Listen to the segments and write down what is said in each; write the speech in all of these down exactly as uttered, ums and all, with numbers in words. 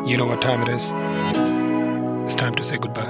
You know what time it is? It's time to say goodbye.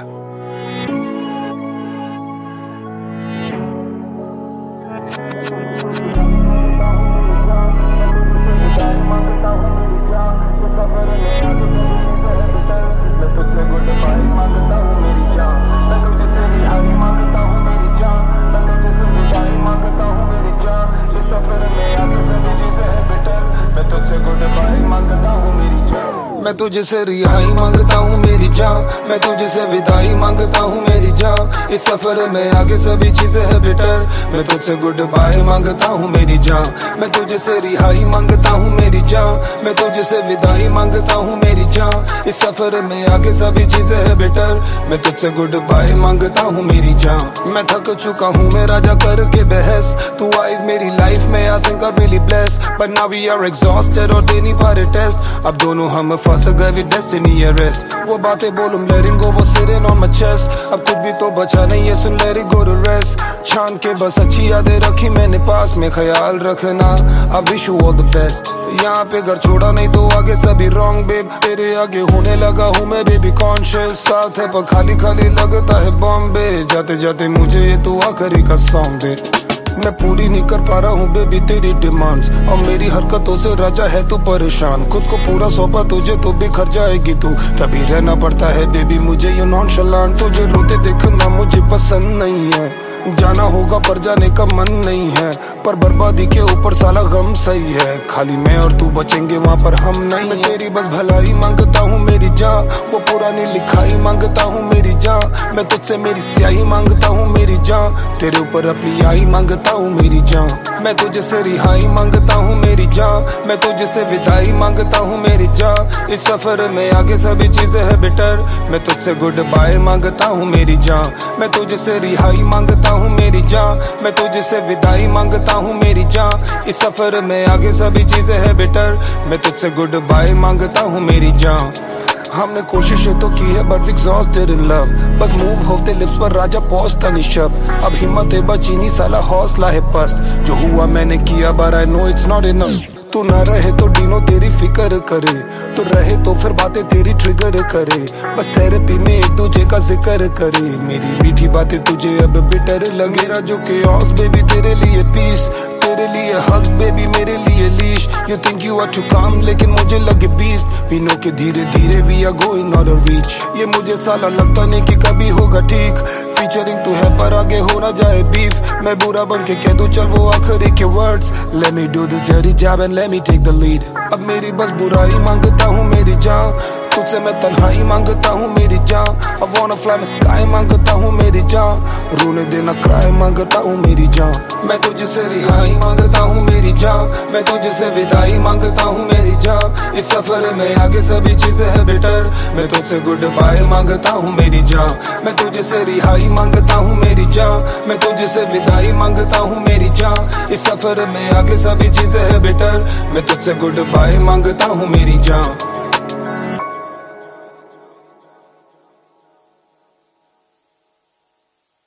मैं तुझसे रिहाई मांगता हूँ मेरी जान, मैं तुझसे विदाई मांगता हूँ मेरी जान। इस सफर में आगे सभी चीजें है बेटर, मैं तुझसे गुड बाय मांगता हूँ मेरी जान। मैं तुझसे रिहाई मांगता हूँ मेरी जान, मैं तुझसे विदाई मांगता हूँ मेरी जान। इस सफर में आगे सभी चीजें है बेटर, मैं तुझसे गुड बाय मांगता हूँ मेरी जान। मैं थक चुका हूँ मेरा जा करके बहस, तू आई मेरी लाइफ में, I think I really blessed, but now we are exhausted और दे नहीं पा रहे टेस्ट। अब दोनों हम फंस गए विद डेस्टिनी अरेस्ट। वो बातें बोलूं letting go was sitting on my chest, अब कुछ भी तो बचा नहीं है, सुन let it go to rest। छान के बस अच्छी यादें रखी मैंने पास में, ख्याल रखना I wish you all the best। यहाँ पे घर छोड़ा नहीं तो आगे सभी wrong babe, तेरे आगे होने लगा हूँ मैं baby conscious। साथ है पर खाली खाली लगता है बॉम्बे, जाते जाते मुझे ये तो आखिरी का सॉन्ग दे। मैं पूरी नहीं कर पा रहा हूँ बेबी तेरी डिमांड्स, और मेरी हरकतों से राजा है तू परेशान। खुद को पूरा सौंपा तुझे तो बिखर जाएगी तू, तभी रहना पड़ता है बेबी मुझे यू नॉनशलांट। तुझे रोते देखना मुझे पसंद नहीं है, जाना होगा पर जाने का मन नहीं है, पर बर्बादी के ऊपर साला गम सही है। खाली मैं और तू बचेंगे वहाँ पर हम नहीं। मैं तेरी बस भलाई मांगता हूँ मेरी जान, वो पुरानी लिखाई मांगता हूँ मेरी जान। मैं तुझसे मेरी स्याही मांगता हूँ मेरी जान, तेरे ऊपर अपनी आई मांगता हूँ मेरी जान। मैं तुझसे रिहाई मांगता हूँ मेरी जान, मैं तुझसे विदाई मांगता हूँ मेरी जान। इस सफर में आगे सभी चीजें है बेटर, मैं तुझसे गुड बाय मांगता हूँ मेरी जान। मैं तुझसे रिहाई मांगता हूँ मेरी जान, मैं तुझसे विदाई मांगता हूँ मेरी जान। इस सफर में आगे सभी चीजें है बेटर, मैं तुझसे गुड बाय मांगता हूँ मेरी जान। हमने कोशिशें तो की है बट एग्जॉस्टेड इन लव, बस मूव होते लिप्स पर राजा पहुंचता नहीं शब्द। अब हिम्मत है बची नहीं साला हौसला है पस्त, जो हुआ मैंने किया but I know it's not enough। तू ना रहे तो डीनो तेरी फिक्र करे, तू रहे तो फिर बातें तेरी ट्रिगर करे, बस थेरेपी में एक दूजे का जिक्र करे। मेरी मीठी बातें तुझे अब बिटर लगे, जो chaos बेबी तेरे लिए पीस, तेरे लिए हक बेबी मेरे लिए लीश। You think you are too calm लेकिन मुझे लगे बीस्ट, पीनो के धीरे धीरे we are going out of reach। ये मुझे साला लगता नहीं कि कभी होगा ठीक, फीचरिंग तू है पर आगे हो ना जाए बीफ। मैं बुरा बन के कह दूं चल वो आखिरी के words, let me do this dirty job and let me take the lead। अब मेरी बस बुराई मांगता हूँ मेरी जान, तुझसे मैं तन्हाई मांगता हूँ मेरी जान। I wanna fly my sky मांगता हूँ मेरी जान, रोने देना क्राई मांगता हूँ मेरी जान। मैं तुझसे रिहाई मांगता हूँ मेरी जान, मैं तुझसे विदाई मांगता हूँ मेरी जान। इस सफर में आगे सभी चीजें है बेटर, मैं तुझसे गुड बाय मांगता हूँ मेरी जान। मैं तुझसे रिहाई मांगता हूँ मेरी जान, मैं तुझसे विदाई मांगता हूँ मेरी जान। इस सफर में आगे सभी चीजें है बेटर, मैं तुझसे गुड बाय मांगता हूँ मेरी जान।